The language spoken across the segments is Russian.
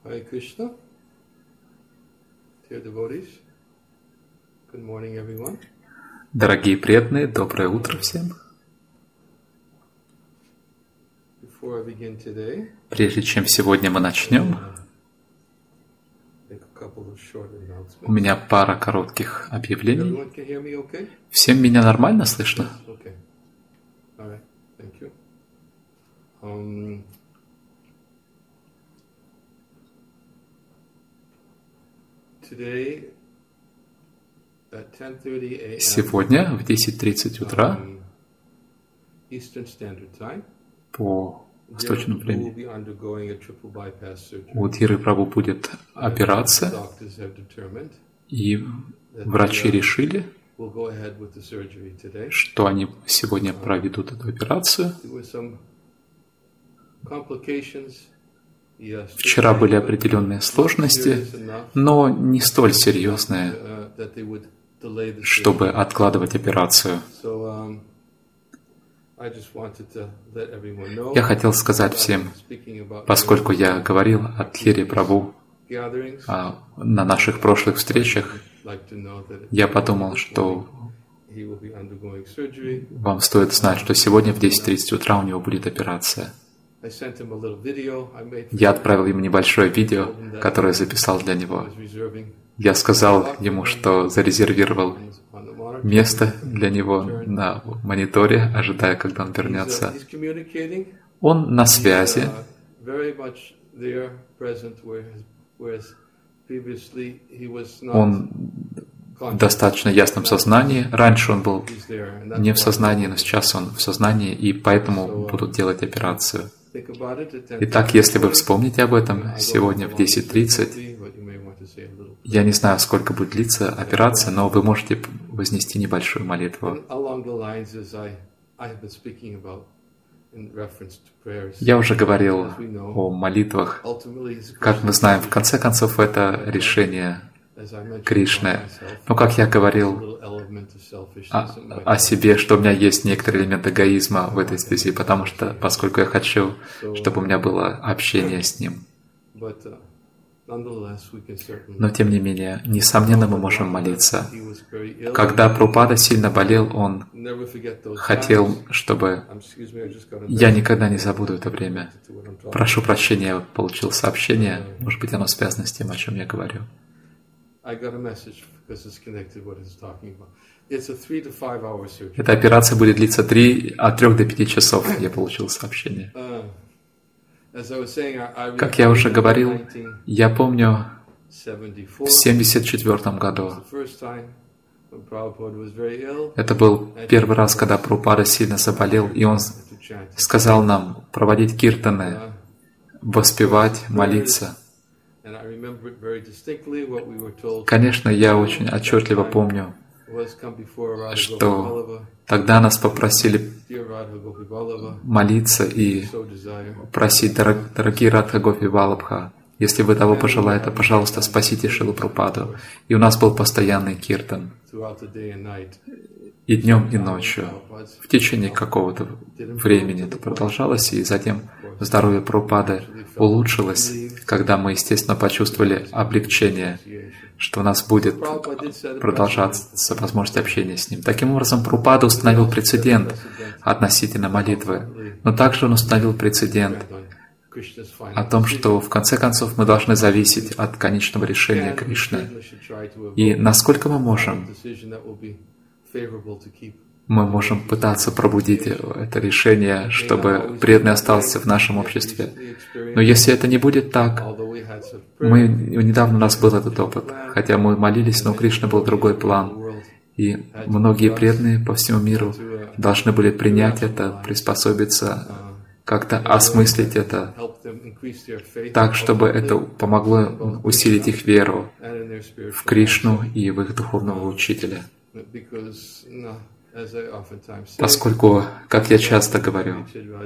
Hare Krishna, dear devotees, good morning everyone. Дорогие преданные, доброе утро всем. Before I begin today, Прежде чем сегодня мы начнем, make a couple of short announcements. у меня пара коротких объявлений. Everyone can hear me okay? Всем меня нормально слышно? Okay. All right. Thank you. Today at 10:30 a.m. Сегодня в 10:30 утра Eastern Standard Time, по восточному will времени be undergoing a triple bypass surgery. у Дхиры Прабху будет операция, Doctors have determined и врачи решили, we'll go ahead with the surgery today. что они сегодня проведут эту операцию. There were some complications. Вчера были определенные сложности, но не столь серьезные, чтобы откладывать операцию. Я хотел сказать всем, поскольку я говорил о Дхире Прабху на наших прошлых встречах, я подумал, что вам стоит знать, что сегодня в 10:30 утра у него будет операция. Я отправил ему небольшое видео, которое записал для него. Я сказал ему, что зарезервировал место для него на мониторе, ожидая, когда он вернется. Он на связи. Он в достаточно ясном сознании. Раньше он был не в сознании, но сейчас он в сознании, и поэтому будут делать операцию. Итак, если вы вспомните об этом сегодня в 10:30, я не знаю, сколько будет длиться операция, но вы можете вознести небольшую молитву. Я уже говорил о молитвах. Как мы знаем, в конце концов, это решение Кришны. Но как я говорил о себе, что у меня есть некоторый элемент эгоизма в этой связи, поскольку я хочу, чтобы у меня было общение с Ним. Но тем не менее, несомненно, мы можем молиться. Когда Прабхупада сильно болел, он хотел, чтобы... Я никогда не забуду это время. Прошу прощения, я получил сообщение. Может быть, оно связано с тем, о чем я говорю. Эта операция будет длиться от 3 до 5 часов, я получил сообщение. Как я уже говорил, я помню в 1974 году. Это был первый раз, когда Прабхупада сильно заболел, и он сказал нам проводить киртаны, воспевать, молиться. Конечно, я очень отчетливо помню, что тогда нас попросили молиться и просить: дорогие Радха Гопи Валабха, если вы того пожелаете, пожалуйста, спасите Шрилу Прабхупаду. И у нас был постоянный киртан. И днем, и ночью. В течение какого-то времени это продолжалось, и затем здоровье Прабхупады улучшилось, когда мы, естественно, почувствовали облегчение, что у нас будет продолжаться возможность общения с Ним. Таким образом, Прабхупада установил прецедент относительно молитвы, но также он установил прецедент о том, что в конце концов мы должны зависеть от конечного решения Кришны. И насколько мы можем пытаться пробудить это решение, чтобы преданный остался в нашем обществе. Но если это не будет так, недавно у нас был этот опыт, хотя мы молились, но у Кришны был другой план. И многие преданные по всему миру должны были принять это, приспособиться, как-то осмыслить это так, чтобы это помогло усилить их веру в Кришну и в их духовного учителя. Поскольку, как я часто говорю,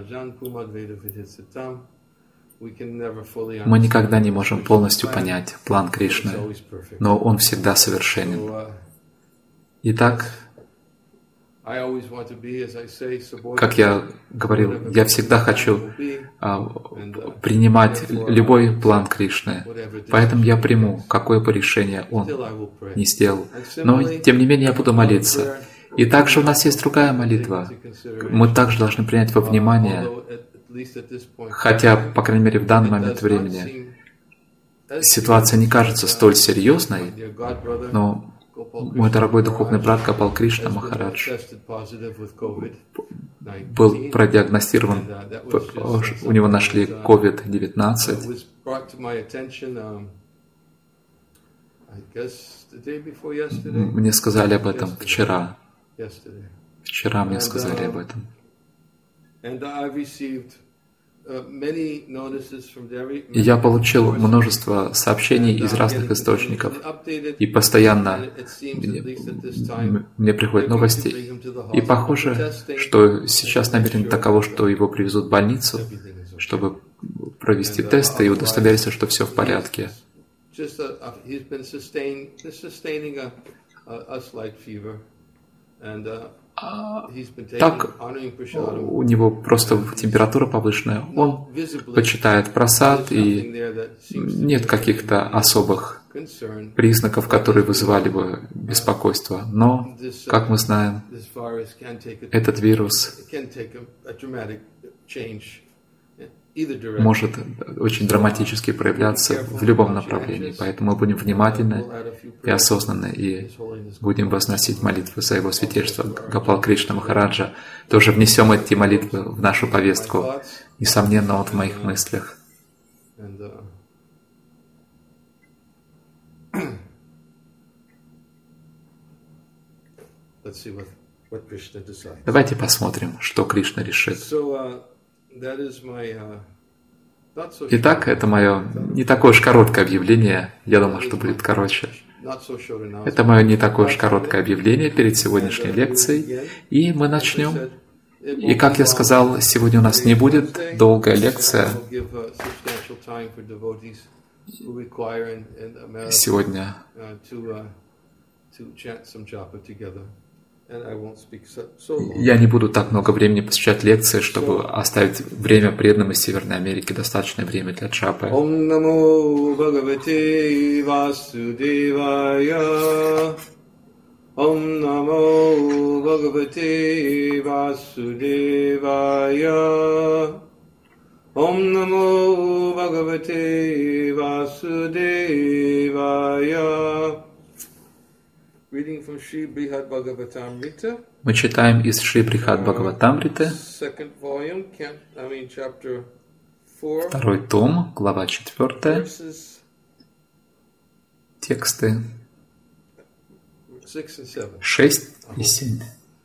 мы никогда не можем полностью понять план Кришны, но он всегда совершенен. Итак, Как я говорил, я всегда хочу принимать любой план Кришны, поэтому я приму, какое бы решение он не сделал. Но, тем не менее, я буду молиться. И также у нас есть другая молитва. Мы также должны принять во внимание, хотя, по крайней мере, в данный момент времени, ситуация не кажется столь серьезной, но мой дорогой духовный брат Гопал Кришна Махарадж был продиагностирован, у него нашли COVID-19. Мне сказали об этом вчера. Вчера мне сказали об этом. И я получил множество сообщений из разных источников, и постоянно мне приходят новости. И похоже, что сейчас намерение таково, что его привезут в больницу, чтобы провести тесты и удостовериться, что все в порядке. Так, у него просто температура повышенная. Он почитает прасад, и нет каких-то особых признаков, которые вызывали бы беспокойство. Но, как мы знаем, этот вирус может очень драматически проявляться в любом направлении. Поэтому мы будем внимательны и осознанны, и будем возносить молитвы за его святейшество Гопал Кришна Махараджа. Тоже внесем эти молитвы в нашу повестку. Несомненно, он в моих мыслях. Давайте посмотрим, что Кришна решит. Итак, это мое не такое уж короткое объявление. Я думал, что будет короче. Это мое не такое уж короткое объявление перед сегодняшней лекцией. И мы начнем. И, как я сказал, сегодня у нас не будет долгая лекция. Сегодня я не буду так много времени посвящать лекции, чтобы оставить время преданным из Северной Америки, достаточное время для джапы. Ом намо Бхагавате Васудевая. Ом намо Бхагавате Васудевая. Ом намо Бхагавате Васудевая. Мы читаем из Шри Брихад Бхагаватамриты, второй том, глава 4, тексты 6 и 7.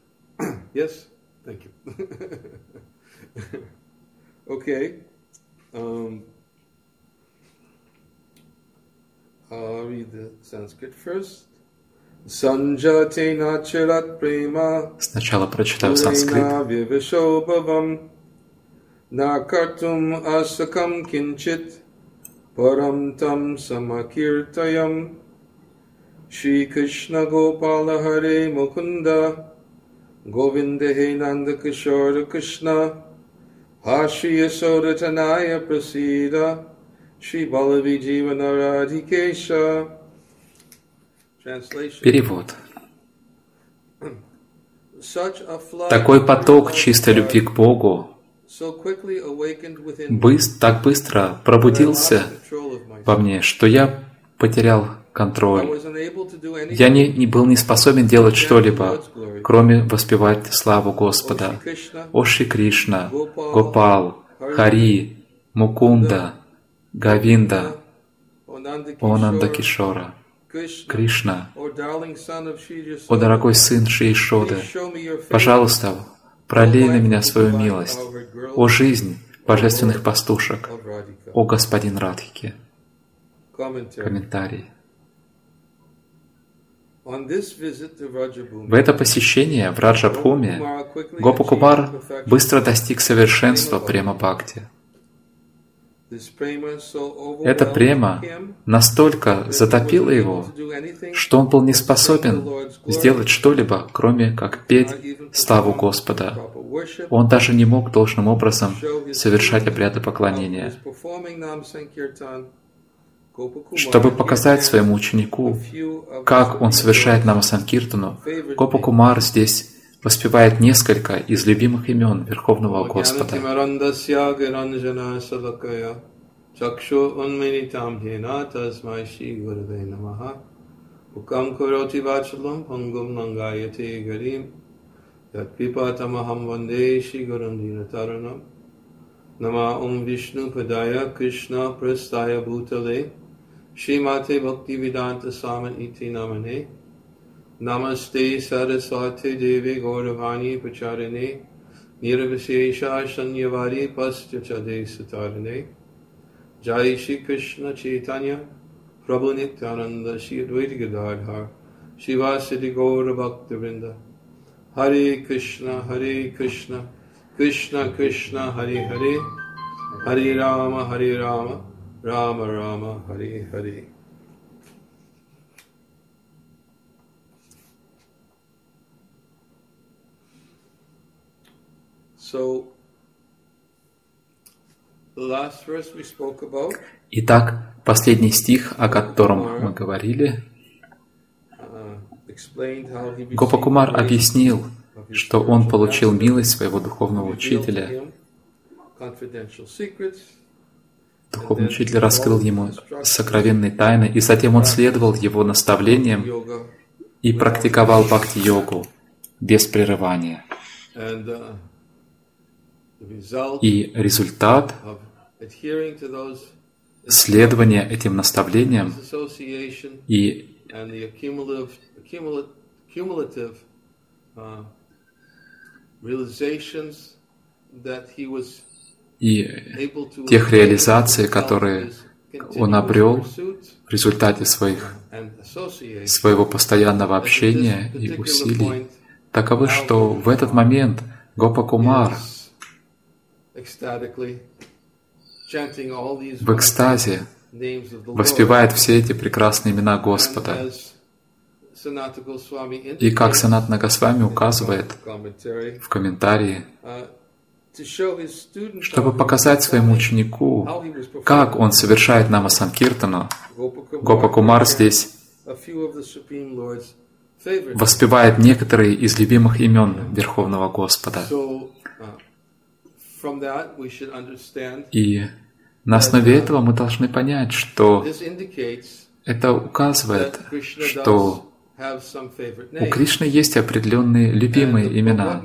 I'll read the Sanskrit first. Sanjatena chirat prema. Сначала прочитаю санскрит. Nakartum asakam kinchit param tam samakirtayam. Shri Krishna Gopala Hare Mukunda Govinda He Nanda Kishora Krishna Hashi Yasoda Tanaya Prasida Shri Balavi Jivana Radhikesha. Перевод. Такой поток чистой любви к Богу так быстро пробудился во мне, что я потерял контроль. Я не был не способен делать что-либо, кроме воспевать славу Господа. О Шри Кришна, Гопал, Хари, Мукунда, Говинда, О Нанда Кишора. Кришна, о дорогой сын Шри Йшоды, пожалуйста, пролей на меня свою милость, о жизнь божественных пастушек, о господин Радхики. Комментарий. В это посещение в Раджабхуме Гопа Кумар быстро достиг совершенства према бхакти. Эта према настолько затопила его, что он был не способен сделать что-либо, кроме как петь славу Господа. Он даже не мог должным образом совершать обряды поклонения. Чтобы показать своему ученику, как он совершает Намасанкиртану, Гопа-кумар здесь воспевает несколько из любимых имен Верховного Господа. Shrimate Bhaktivedanta Swami iti namane Namaste Saraswati Devi Gauravani Pacharane Nirvishesha Shanyavari Paschachade Satarane Jai Shri Krishna Chaitanya Prabhu Nityananda Shri Advaita Gadadhar Shivasati Gaura Bhaktivinoda Hare Krishna Krishna Krishna Hare Hare Hare Rama Rama Rama Hare Hare. So, the last verse we spoke about. Итак, последний стих, о котором мы говорили, Гопа-кумар объяснил, что он получил милость своего духовного учителя. Духовный учитель раскрыл ему сокровенные тайны, и затем он следовал его наставлениям и практиковал бхакти-йогу без прерывания. И результат следования этим наставлениям и тех реализаций, которые он обрел в результате своего постоянного общения и усилий, таковы, что в этот момент Гопа-кумар в экстазе воспевает все эти прекрасные имена Господа. И как Санатана Госвами указывает в комментарии, чтобы показать своему ученику, как он совершает Намасанкиртану, Гопа-кумар здесь воспевает некоторые из любимых имен Верховного Господа. И на основе этого мы должны понять, что это указывает, что у Кришны есть определенные любимые имена.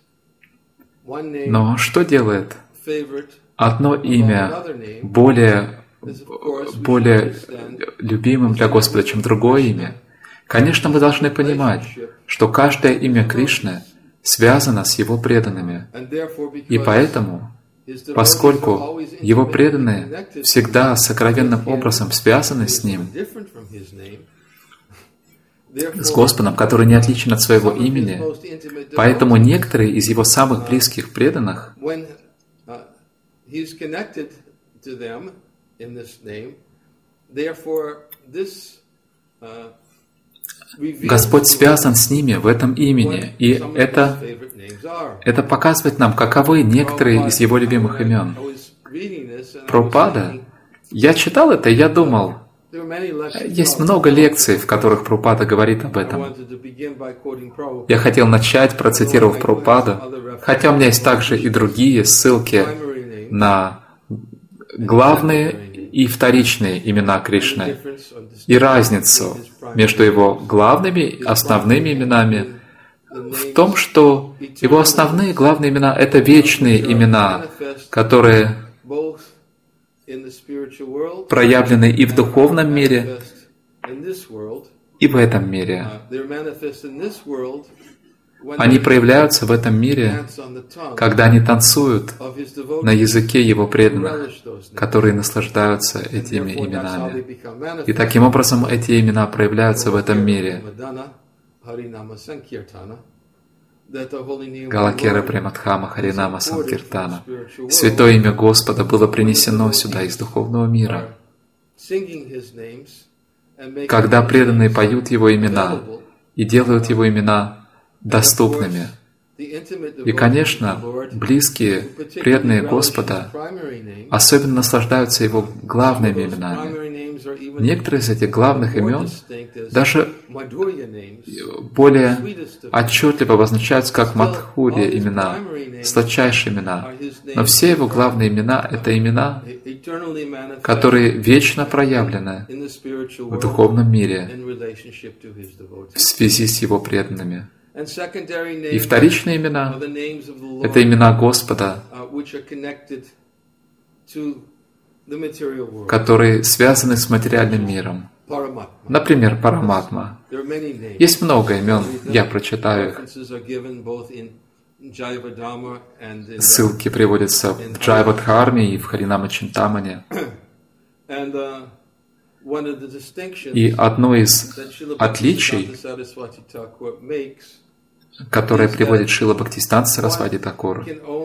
Но что делает одно имя более любимым для Господа, чем другое имя? Конечно, мы должны понимать, что каждое имя Кришны связано с Его преданными. И поэтому, поскольку Его преданные всегда сокровенным образом связаны с Ним, с Господом, который не отличен от своего имени, поэтому некоторые из Его самых близких преданных Господь связан с ними в этом имени, и это показывает нам, каковы некоторые из Его любимых имен. Прабхупада, я читал это, и я думал, есть много лекций, в которых Прабхупада говорит об этом. Я хотел начать, процитировав Прабхупаду, хотя у меня есть также и другие ссылки на главные и вторичные имена Кришны, и разницу между Его главными, основными именами в том, что Его основные главные имена — это вечные имена, которые проявлены и в духовном мире, и в этом мире. Они проявляются в этом мире, когда они танцуют на языке Его преданных, которые наслаждаются этими именами. И таким образом эти имена проявляются в этом мире. Галакера Премадхама Харинама Санкиртана. Святое имя Господа было принесено сюда из духовного мира. Когда преданные поют Его имена и делают Его имена доступными. И, конечно, близкие, преданные Господа особенно наслаждаются Его главными именами. Некоторые из этих главных имен даже более отчетливо обозначаются как Мадхурья имена, сладчайшие имена. Но все Его главные имена — это имена, которые вечно проявлены в духовном мире в связи с Его преданными. И вторичные имена — это имена Господа, которые связаны с материальным миром. Например, Параматма. Есть много имен, я прочитаю их. Ссылки приводятся в Джайвадхарме и в Харинама Чинтамане. И одно из отличий, которое приводит Шрила Бхактисиданта Сарасвати Такур,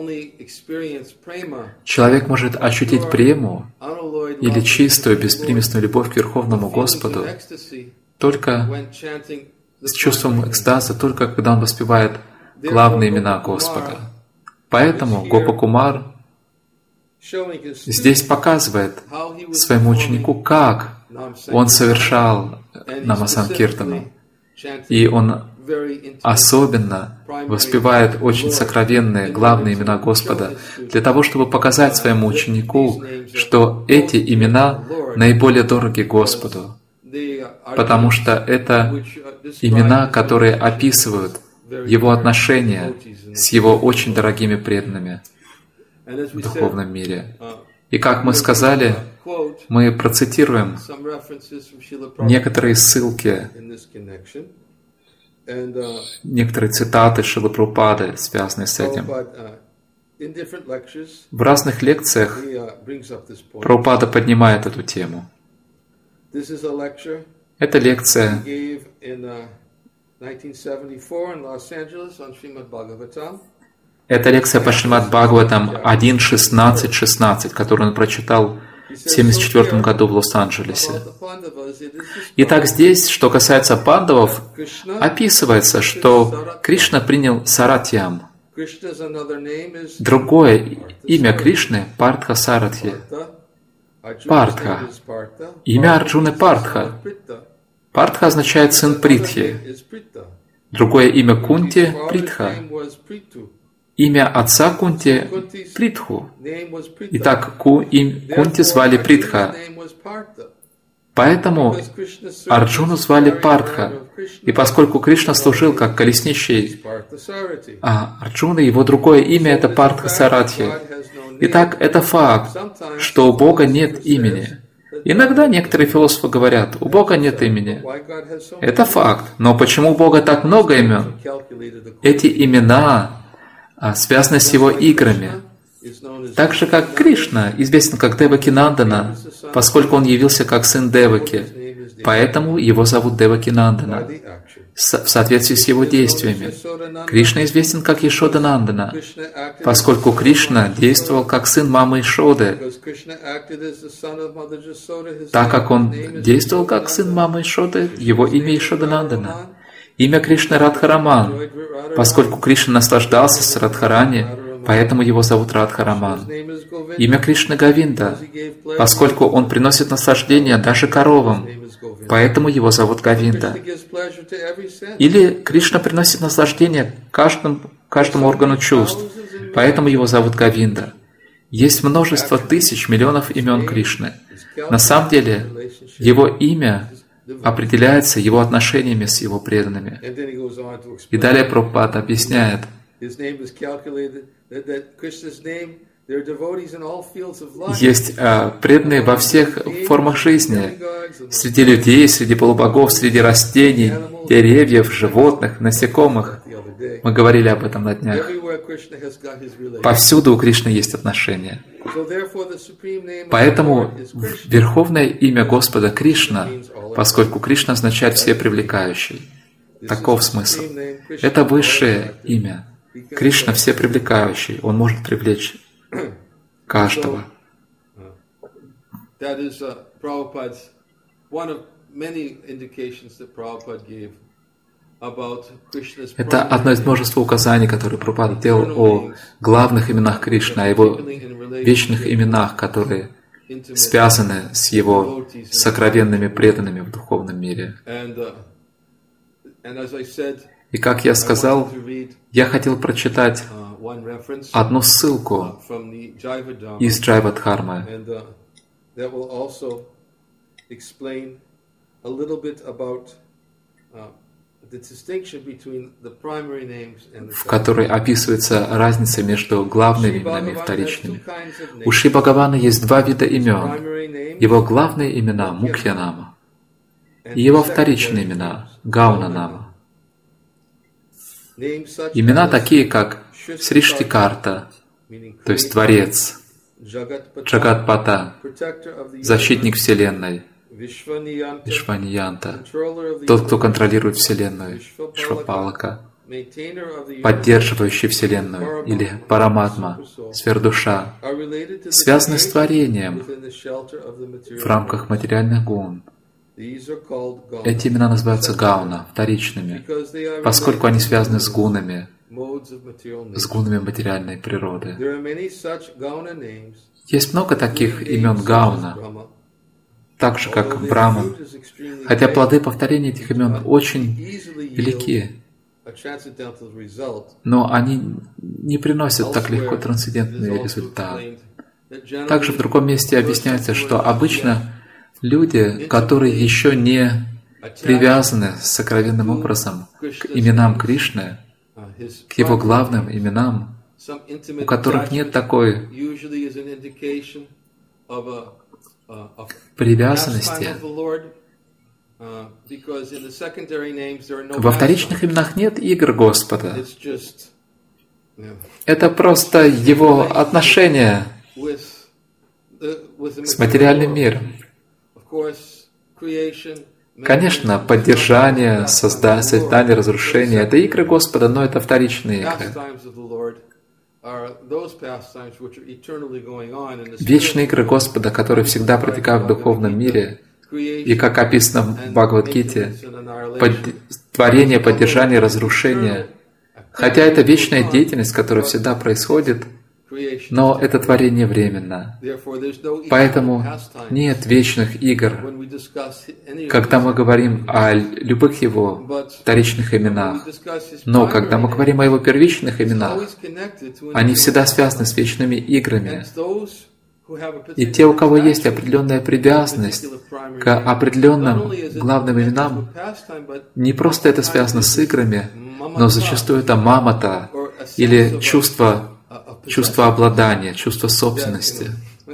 человек может ощутить прему или чистую, беспримесную любовь к Верховному Господу только с чувством экстаза, только когда он воспевает главные имена Господа. Поэтому Гопакумар здесь показывает своему ученику, как он совершал Намасанкиртану. И он особенно воспевает очень сокровенные, главные имена Господа, для того, чтобы показать своему ученику, что эти имена наиболее дороги Господу, потому что это имена, которые описывают Его отношения с Его очень дорогими преданными в духовном мире. И как мы сказали, мы процитируем некоторые ссылки, некоторые цитаты Шрилы Прабхупады, связанные с этим. В разных лекциях Прабхупада поднимает эту тему. Это лекция по Шримад Бхагаватам 1.16.16, которую он прочитал в 1974 году в Лос-Анджелесе. Итак, здесь, что касается пандавов, описывается, что Кришна принял Саратьям. Другое имя Кришны — Партха Саратья. Партха. Имя Арджуны — Партха. Партха означает сын Притхи. Другое имя Кунти — Притха. Имя отца Кунти — Притху. Итак, Кунти звали Притха. Поэтому Арджуну звали Партха. И поскольку Кришна служил как колесничий Арджуны, его другое имя — это Партха Саратья. Итак, это факт, что у Бога нет имени. Иногда некоторые философы говорят, у Бога нет имени. Это факт. Но почему у Бога так много имен? Эти имена связаны с Его играми. Так же, как Кришна известен как Девакинандана, поскольку Он явился как сын Деваки. Поэтому Его зовут Девакинандана, в соответствии с Его действиями. Кришна известен как Ешоданандана, поскольку Кришна действовал как сын мамы Ешоды. Так как Он действовал как сын мамы Ешоды, Его имя Ешоданандана. Имя Кришны Радхараман, поскольку Кришна наслаждался с Радхарани, поэтому Его зовут Радхараман. Имя Кришны Говинда, поскольку Он приносит наслаждение даже коровам, поэтому Его зовут Говинда. Или Кришна приносит наслаждение каждому органу чувств, поэтому Его зовут Говинда. Есть множество тысяч, миллионов имен Кришны. На самом деле, Его имя определяется Его отношениями с Его преданными. И далее Прабхупада объясняет, есть преданные во всех формах жизни, среди людей, среди полубогов, среди растений, деревьев, животных, насекомых. Мы говорили об этом на днях. Повсюду у Кришны есть отношения. Поэтому верховное имя Господа Кришна, поскольку Кришна означает «всепривлекающий». Таков смысл. Это высшее имя. Кришна всепривлекающий. Он может привлечь каждого. Это одно из множества указаний, которые Прабхупада делал о главных именах Кришны, о его вечных именах, которые связаны с его сокровенными преданными в духовном мире. И как я сказал, я хотел прочитать одну ссылку из Джайва-дхармы, в которой описывается разница между главными именами и вторичными. У Шри Бхагавана есть два вида имен. Его главные имена — Мукхья-нама, и его вторичные имена — Гауна-нама. Имена такие, как Сриштикарта, то есть Творец, Джагатпата, Защитник Вселенной, Вишваниянта, тот, кто контролирует Вселенную, Швапалака, поддерживающий Вселенную, или Параматма, Сверхдуша, связаны с творением в рамках материальных гун. Эти имена называются гауна, вторичными, поскольку они связаны с гунами материальной природы. Есть много таких имен гауна, так же, как Брахман, хотя плоды повторения этих имен очень велики, но они не приносят так легко трансцендентный результат. Также в другом месте объясняется, что обычно люди, которые еще не привязаны сокровенным образом к именам Кришны, к его главным именам, у которых нет такой привязанности. Во вторичных именах нет игр Господа. Это просто его отношение с материальным миром. Конечно, поддержание, создание, разрушение — это игры Господа, но это вторичные игры. Вечные игры Господа, которые всегда протекают в духовном мире, и, как описано в Бхагавад-гите, творение, поддержание, разрушение, хотя это вечная деятельность, которая всегда происходит, но это творение временно. Поэтому нет вечных игр, когда мы говорим о любых его вторичных именах. Но когда мы говорим о его первичных именах, они всегда связаны с вечными играми. И те, у кого есть определенная привязанность к определенным главным именам, не просто это связано с играми, но зачастую это мамата или чувство обладания, чувство собственности.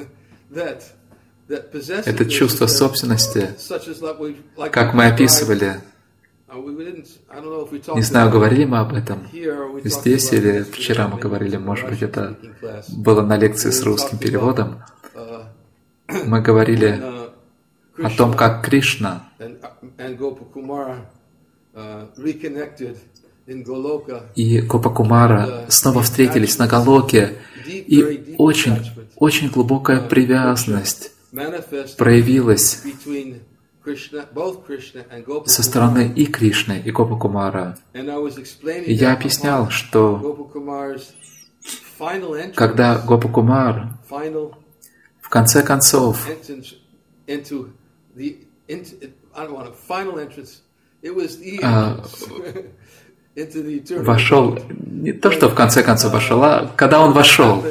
Это чувство собственности, как мы описывали, не знаю, говорили мы об этом здесь или вчера мы говорили, может быть, это было на лекции с русским переводом. Мы говорили о том, как Кришна и Гопакумара снова встретились на Галоке, и очень глубокая привязанность проявилась со стороны и Кришны, и Гопакумара. И я объяснял, что когда Гопакумар в конце концов вошел, не то, что в конце концов вошел, а когда он вошел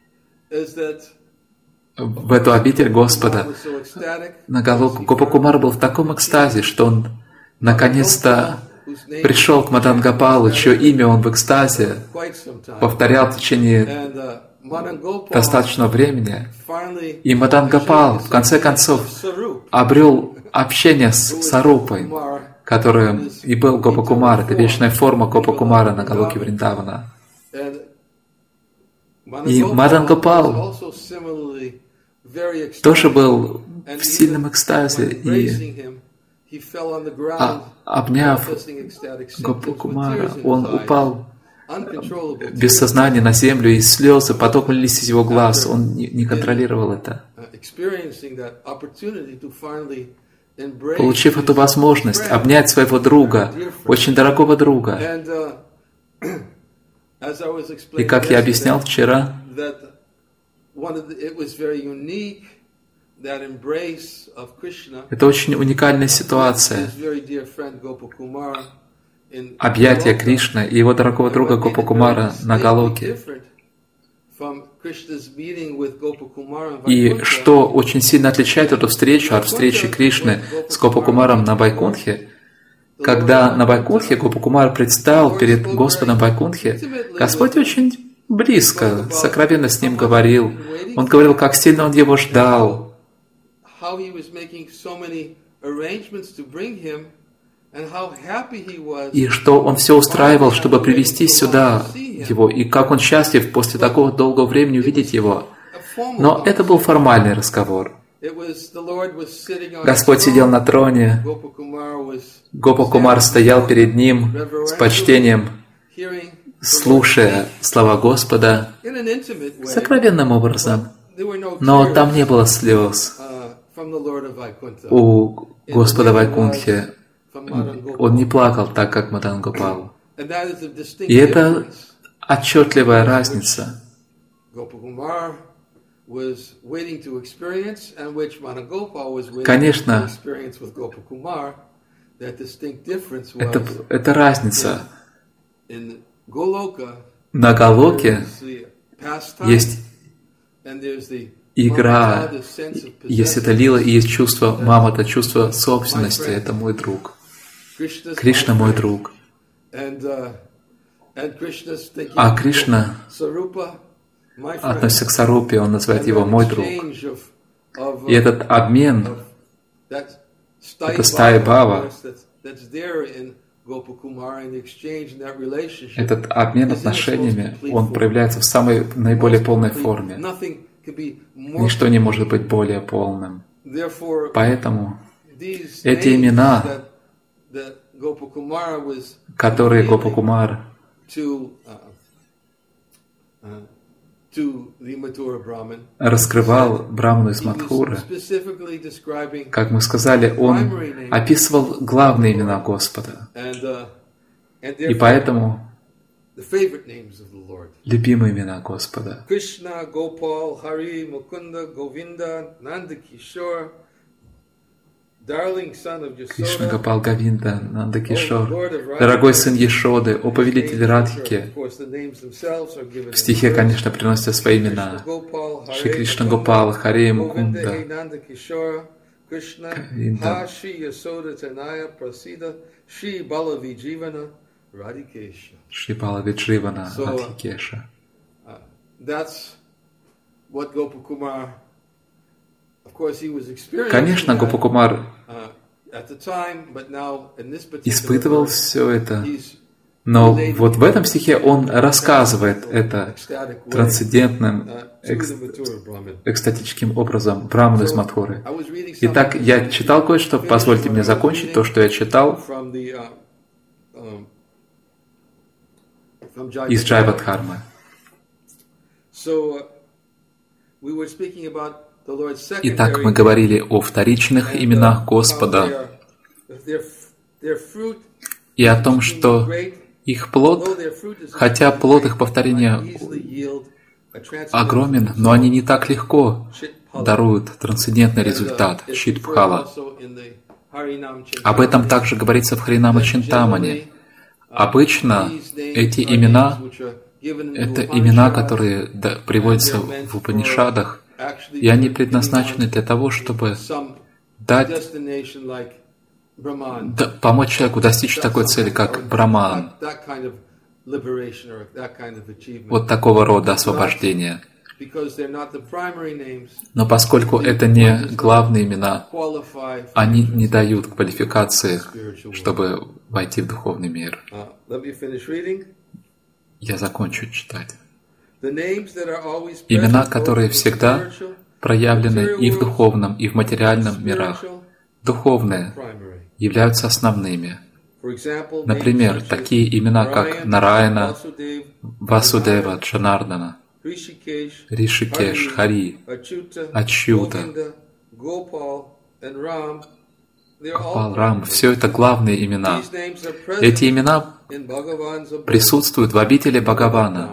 в эту обитель Господа, на Галоку, Гопакумар был в таком экстазе, что он наконец-то пришел к Мадан Гопалу, чье имя он в экстазе повторял в течение достаточного времени. И Мадан Гопал, в конце концов, обрел общение с Сарупой, которым и был Гопакумар. Это вечная форма Гопакумара на Галоке Вриндавана. И Мадан Гопал тоже был в сильном экстазе, и обняв Гопакумара, он упал без сознания на землю, и слезы потоком лились из его глаз. Он не контролировал это. Получив эту возможность обнять своего друга, очень дорогого друга. И как я объяснял вчера, это очень уникальная ситуация. Объятие Кришны и его дорогого друга Гопакумара на Галоке. И что очень сильно отличает эту встречу от встречи Кришны с Гопакумаром на Вайкунтхе, когда на Вайкунтхе Гопакумар предстал перед Господом Вайкунтхе, Господь очень близко, сокровенно с ним говорил. Он говорил, как сильно он его ждал. И что он все устраивал, чтобы привести сюда его, и как он счастлив после такого долгого времени увидеть его. Но это был формальный разговор. Господь сидел на троне, Гопакумар стоял перед ним с почтением, слушая слова Господа сокровенным образом. Но там не было слез у Господа Вайкунтхе. Он не плакал так, как Мадан Гопал. И это отчетливая разница. Конечно, это разница. На Галоке есть игра, есть это лила, и есть чувство мамата, чувство собственности. Это мой друг. Кришна мой друг. А Кришна относится к Сарупе, он называет его мой друг. И этот обмен, это стая Бхава, этот обмен отношениями, он проявляется в самой наиболее полной форме. Ничто не может быть более полным. Поэтому эти имена, которые Гопакумар раскрывал Браману из Мадхуры, как мы сказали, он описывал главные имена Господа. И поэтому любимые имена Господа. Кришна, Гопал, Хари, Мукунда, Говинда, Нанда Кишор, Кришна, Гопал, Говинда, Нанда Кишор, дорогой сын Ешоды, о повелитель Радхики. В стихе, конечно, приносятся свои имена. Шри Кришна Гопал, Хари, Мукунда, Говинда, Шри Бала Видживана, Радхикеша. Конечно, Гопакумар испытывал все это, но вот в этом стихе он рассказывает это трансцендентным, экстатическим образом Браману из Мадхуры. Итак, я читал кое-что, позвольте мне закончить то, что я читал из Джайвадхармы. Итак, мы говорили о вторичных именах Господа и о том, что их плод, хотя плод их повторения огромен, но они не так легко даруют трансцендентный результат, Читбхала. Об этом также говорится в Харинама Чинтамане. Обычно эти имена — это имена, которые приводятся в Упанишадах, и они предназначены для того, чтобы помочь человеку достичь такой цели, как Браман. Вот такого рода освобождения. Но поскольку это не главные имена, они не дают квалификации, чтобы войти в духовный мир. Я закончу читать. Имена, которые всегда проявлены и в духовном, и в материальном мирах, духовные являются основными. Например, такие имена, как Нараяна, Васудева, Джанардана, Ришикеш, Хари, Ачюта, Гопал, Рам — все это главные имена. Эти имена присутствуют в обители Бхагавана,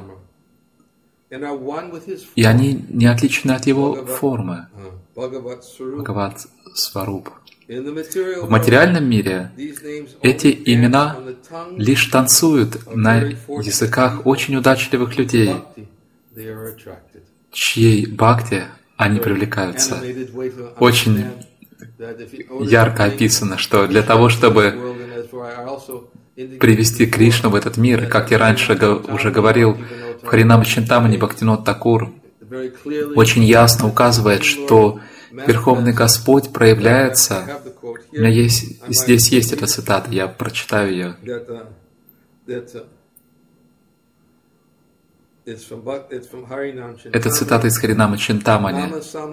и они не отличны от его формы, Бхагават Сваруп. В материальном мире эти имена лишь танцуют на языках очень удачливых людей, чьей бхакти они привлекаются. Очень ярко описано, что для того, чтобы привести Кришну в этот мир, как я раньше уже говорил, в Харинама Чинтамани Бхактинод Такур очень ясно указывает, что Верховный Господь проявляется. У меня здесь есть эта цитата, я прочитаю ее. Это цитата из Харинама Чинтамани.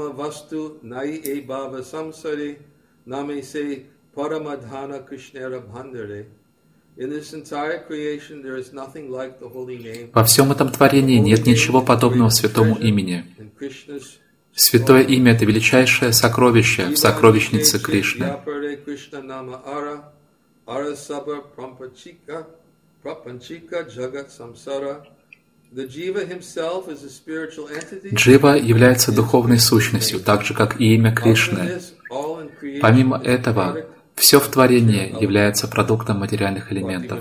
Во всем этом творении нет ничего подобного святому имени. Святое имя — это величайшее сокровище в сокровищнице Кришны. Джива является духовной сущностью, так же, как и имя Кришны. Помимо этого, все в творении является продуктом материальных элементов.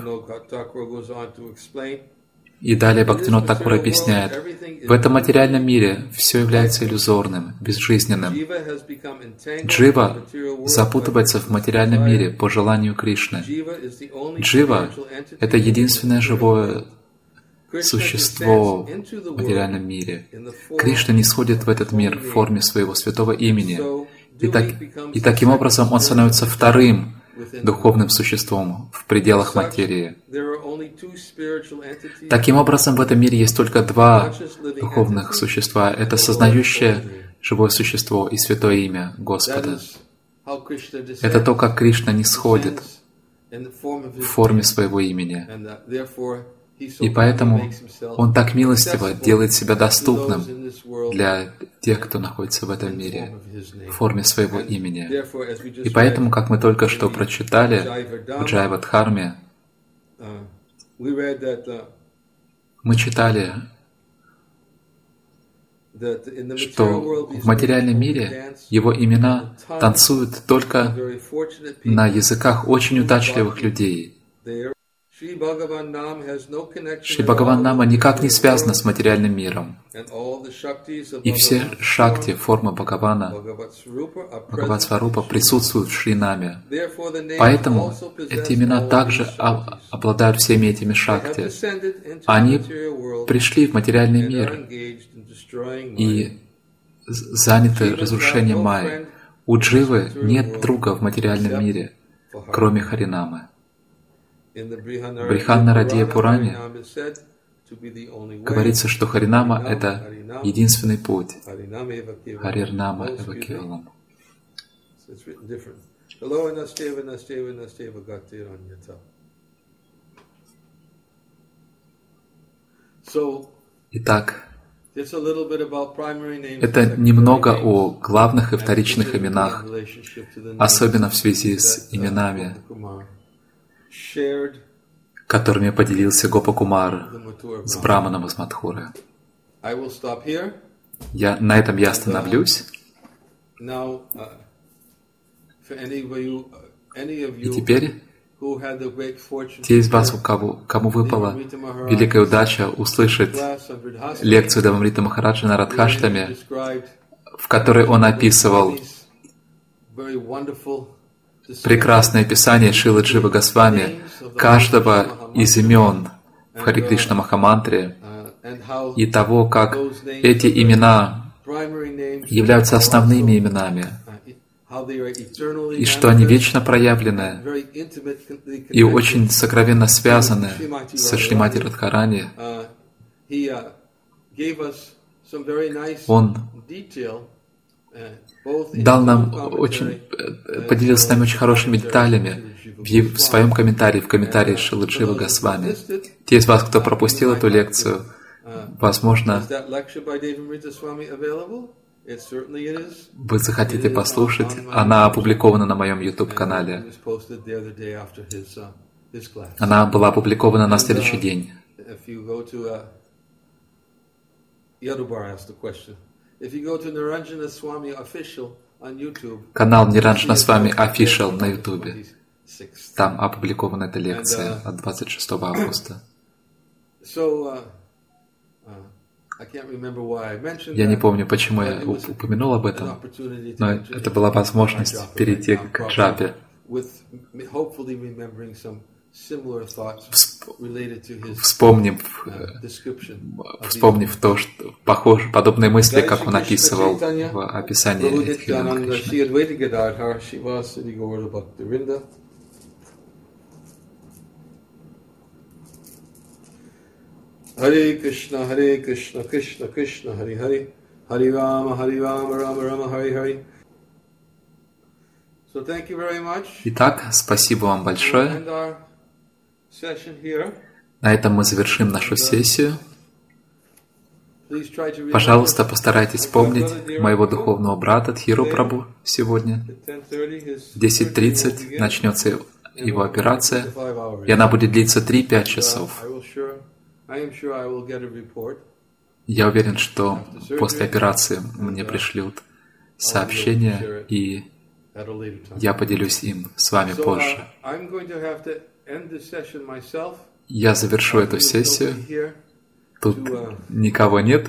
И далее Бхактинод Такур объясняет, в этом материальном мире все является иллюзорным, безжизненным. Джива запутывается в материальном мире по желанию Кришны. Джива — это единственное живое существо в материальном мире. Кришна не сходит в этот мир в форме своего святого имени. И таким образом он становится вторым духовным существом в пределах материи. Таким образом, в этом мире есть только два духовных существа. Это сознающее живое существо и святое имя Господа. Это то, как Кришна не сходит в форме своего имени. И поэтому Он так милостиво делает себя доступным для тех, кто находится в этом мире, в форме своего имени. И поэтому, как мы только что прочитали в Джайвадхарме, мы читали, что в материальном мире его имена танцуют только на языках очень удачливых людей. Шри Бхагаван Нама никак не связана с материальным миром. И все шакти, формы Бхагавана, Бхагават Сварупа, присутствуют в Шри Наме. Поэтому эти имена также обладают всеми этими шакти. Они пришли в материальный мир и заняты разрушением майи. У Дживы нет друга в материальном мире, кроме Харинамы. В Бриханнарадия Пуране говорится, что Харинама — это единственный путь. Харирнама эва кевалам. Итак, это немного о главных и вторичных именах, особенно в связи с именами, которыми поделился Гопа Кумар с Браманом из Мадхуры. На этом я остановлюсь. И теперь те из вас, кому выпала великая удача услышать лекцию Девамрита Махараджа на Радхаштаме, в которой он описывал прекрасное описание Шрилы Дживы Госвами каждого из имен в Хари Кришна Махамантре и того, как эти имена являются основными именами, и что они вечно проявлены и очень сокровенно связаны со Шримати Радхарани. Он дал нам очень, поделился с нами очень хорошими деталями в своем комментарии, в комментарии Шрилы Дживы Госвами. Те из вас, кто пропустил эту лекцию, возможно, вы захотите послушать. Она опубликована на моем YouTube-канале. Она была опубликована на следующий день. Канал Ниранджана Свами Official на YouTube. Там опубликована эта лекция от 26 августа. Я не помню, почему я упомянул об этом, но это была возможность перейти к джапе, вспомнив то, что подобные мысли, как он описывал в описании Хиран Кришны. Hare Krishna, Krishna Krishna, Hare Hare, Hare Rama, Rama Rama, Hare Hare. So thank you very much. Итак, спасибо вам большое. На этом мы завершим нашу сессию. Пожалуйста, постарайтесь вспомнить моего духовного брата Дхиру Прабху сегодня. В 10:30 начнется его операция, и она будет длиться 3-5 часов. Я уверен, что после операции мне пришлют сообщение, и я поделюсь им с вами позже. Я завершу эту сессию. Тут никого нет.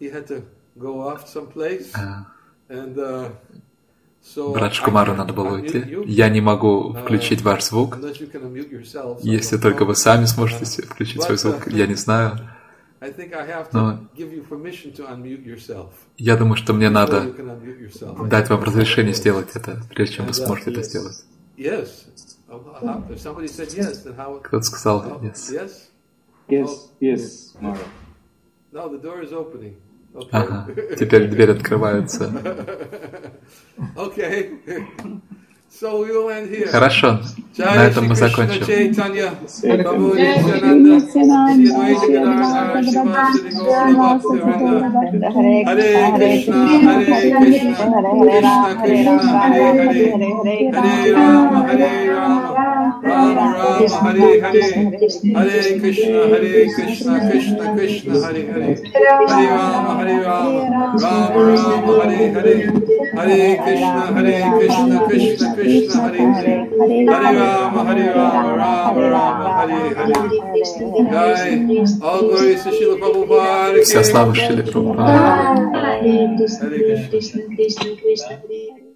Брат Кумару надо было уйти. Я не могу включить ваш звук. Если только вы сами сможете включить свой звук, я не знаю. Но я думаю, что мне надо дать вам разрешение сделать это, прежде чем вы сможете это сделать. Кто-то сказал yes. Ага, теперь дверь открывается. Хорошо, на этом мы закончим. Krishna, Hare Rama, Rama Hare Hare. Jai, all glories to Srila Prabhupada. Вся слава Шриле Прабхупаде. Hare Krishna, Krishna Krishna, Hare